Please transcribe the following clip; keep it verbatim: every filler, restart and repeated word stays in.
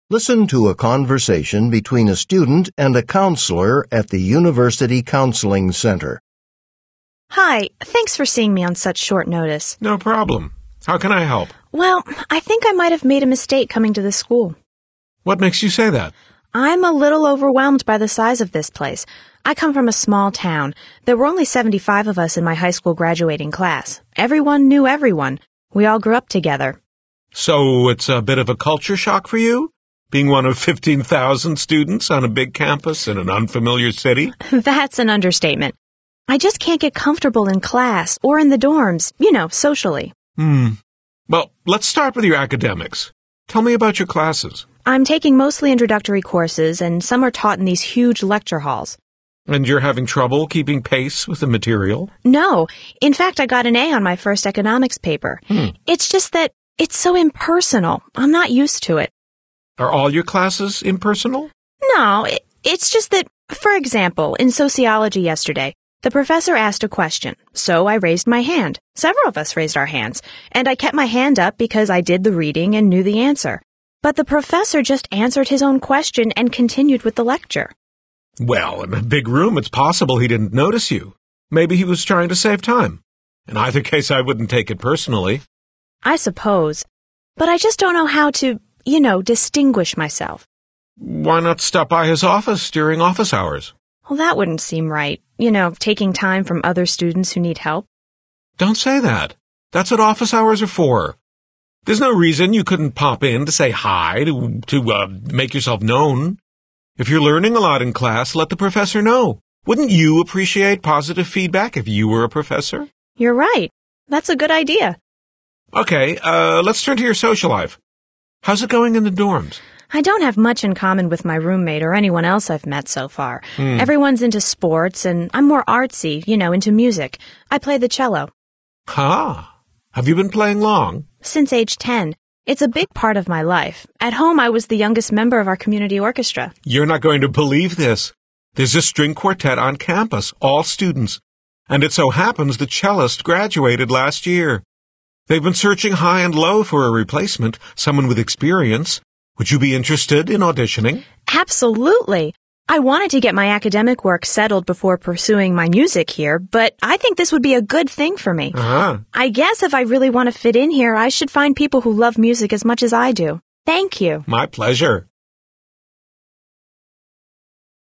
Listen to a conversation between a student and a counselor at the University Counseling Center. Hi, thanks for seeing me on such short notice. No problem. How can I help? Well, I think I might have made a mistake coming to the school. What makes you say that? I'm a little overwhelmed by the size of this place. I come from a small town. There were only seventy-five of us in my high school graduating class. Everyone knew everyone. We all grew up together. So it's a bit of a culture shock for you? Being one of fifteen thousand students on a big campus in an unfamiliar city? That's an understatement. I just can't get comfortable in class or in the dorms, you know, socially. Hmm. Well, let's start with your academics. Tell me about your classes. I'm taking mostly introductory courses, and some are taught in these huge lecture halls. And you're having trouble keeping pace with the material? No. In fact, I got an A on my first economics paper. Hmm. It's just that it's so impersonal. I'm not used to it. Are all your classes impersonal? No, it, it's just that, for example, in sociology yesterday, the professor asked a question, so I raised my hand. Several of us raised our hands, and I kept my hand up because I did the reading and knew the answer. But the professor just answered his own question and continued with the lecture. Well, in a big room, it's possible he didn't notice you. Maybe he was trying to save time. In either case, I wouldn't take it personally. I suppose. But I just don't know how to, you know, distinguish myself. Why not stop by his office during office hours? Well, that wouldn't seem right. You know, taking time from other students who need help. Don't say that. That's what office hours are for. There's no reason you couldn't pop in to say hi, to, to uh, make yourself known. If you're learning a lot in class, let the professor know. Wouldn't you appreciate positive feedback if you were a professor? You're right. That's a good idea. Okay, uh, let's turn to your social life. How's it going in the dorms? I don't have much in common with my roommate or anyone else I've met so far. Hmm. Everyone's into sports, and I'm more artsy, you know, into music. I play the cello. Ha! Have you been playing long? Since age ten. It's a big part of my life. At home, I was the youngest member of our community orchestra. You're not going to believe this. There's a string quartet on campus, all students. And it so happens the cellist graduated last year. They've been searching high and low for a replacement, someone with experience. Would you be interested in auditioning? Absolutely. I wanted to get my academic work settled before pursuing my music here, but I think this would be a good thing for me. Uh-huh. I guess if I really want to fit in here, I should find people who love music as much as I do. Thank you. My pleasure.